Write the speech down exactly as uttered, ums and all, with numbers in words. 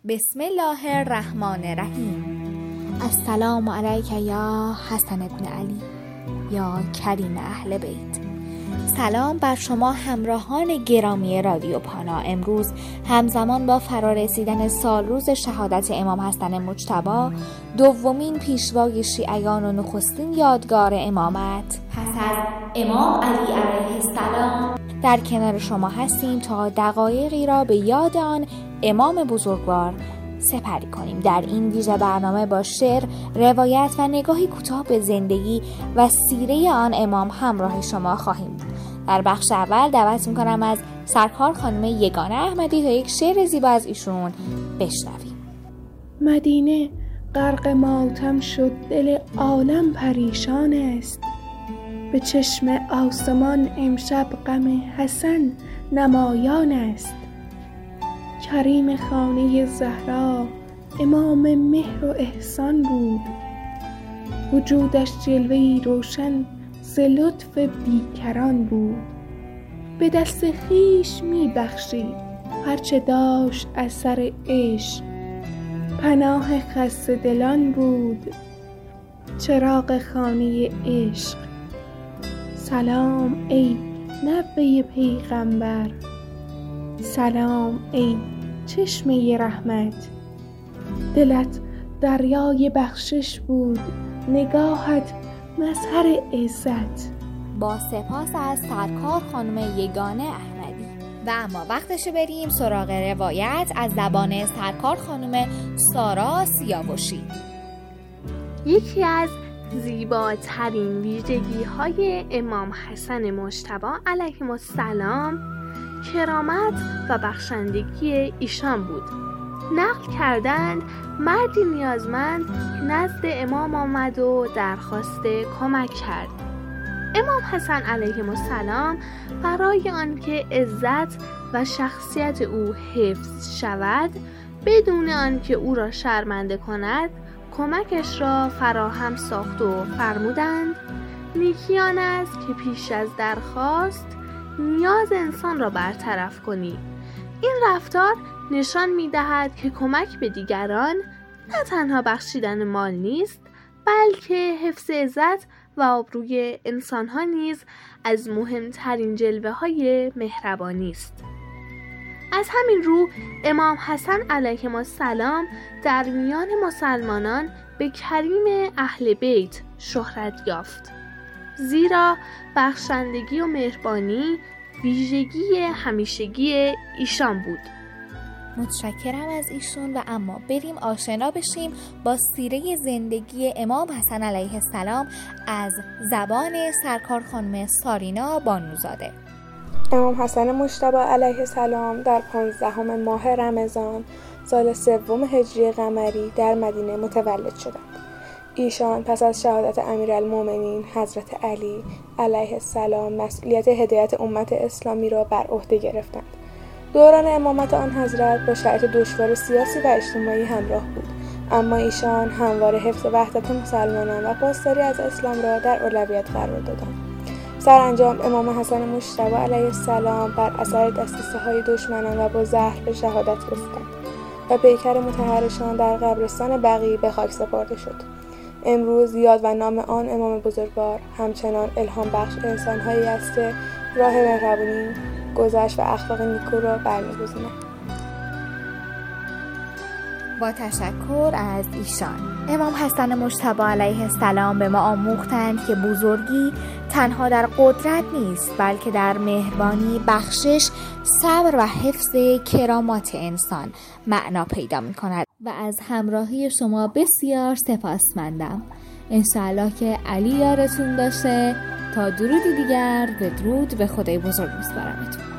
بسم الله الرحمن الرحیم. السلام علیک یا حسن ابن علی یا کریم اهل بیت. سلام بر شما همراهان گرامی رادیو پانا. امروز همزمان با فرارسیدن سال روز شهادت امام حسن مجتبی، دومین پیشوای شیعیان و نخستین یادگار امامت پس از امام علی علیه السلام، در کنار شما هستیم تا دقایقی را به یاد آن امام بزرگوار سپری کنیم. در این ویژه برنامه با شعر، روایت و نگاهی کوتاه به زندگی و سیره آن امام همراه شما خواهیم بود. در بخش اول دعوت میکنم از سرکار خانم یگانه احمدی تا یک شعر زیبا از ایشون بشنویم. مدینه غرق ماتم شد، دل عالم پریشان است. به چشم آسمان امشب غم حسن نمایان است. کریم خانه زهرا امام مهر و احسان بود. وجودش جلوه‌ای روشن ز لطف بیکران بود. به دست خویش می بخشید هرچه داشت از سر عشق. پناه خسته دلان بود چراغ خانه عشق. سلام ای نبی پیغمبر، سلام ای چشمه رحمت. دلت دریای بخشش بود، نگاهت مظهر عزت. با سپاس از سرکار خانم یگانه احمدی. و اما وقتشه بریم سراغ روایت از زبان سرکار خانم سارا سیاوشی. یکی از زیباترین ویژگی های امام حسن مجتبی علیه السلام کرامت و بخشندگی ایشان بود. نقل کردند مردی نیازمند نزد امام آمد و درخواست کمک کرد. امام حسن علیه السلام برای آنکه عزت و شخصیت او حفظ شود، بدون آنکه او را شرمنده کند، کمکش را فراهم ساخت و فرمودند نیکیان است که پیش از درخواست نیاز انسان را برطرف کنی. این رفتار نشان می دهد که کمک به دیگران نه تنها بخشیدن مال نیست، بلکه حفظ عزت و آبروی انسان‌ها نیز از مهمترین جلوه های مهربانی است. از همین رو امام حسن علیه السلام در میان مسلمانان به کریم اهل بیت شهرت یافت، زیرا بخشندگی و مهربانی ویژگی همیشگی ایشان بود. متشکرم از ایشون. و اما بریم آشنا بشیم با سیره زندگی امام حسن علیه السلام از زبان سرکار خانم سارینا بانوزاده. امام حسن مجتبی علیه السلام در پانزدهم ماه رمضان سال سوم هجری قمری در مدینه متولد شدند. ایشان پس از شهادت امیرالمومنین حضرت علی علیه السلام مسئولیت هدایت امت اسلامی را بر عهده گرفتند. دوران امامت آن حضرت با شرایط دشوار سیاسی و اجتماعی همراه بود، اما ایشان همواره حفظ وحدت مسلمانان و پاسداری از اسلام را در اولویت قرار دادند. سرانجام امام حسن مجتبی علیه السلام بر اثر دسیسه های دشمنان و با زهر به شهادت رسیدند و پیکر مطهرشان در قبرستان بقیع به خاک سپرده شد. امروز یاد و نام آن امام بزرگوار همچنان الهام بخش انسان‌هایی است که راه مهربانی، گذشت و اخلاق نیکو را برمی‌گزینند. با تشکر از ایشان. امام حسن مجتبی علیه السلام به ما آموختند که بزرگی تنها در قدرت نیست، بلکه در مهربانی، بخشش، صبر و حفظ کرامات انسان معنا پیدا می‌کند. و از همراهی شما بسیار سپاسمندم. انشاءالله که علی یارتون باشه. تا درودی دیگر، به درود به خدای بزرگ میسپارمتون.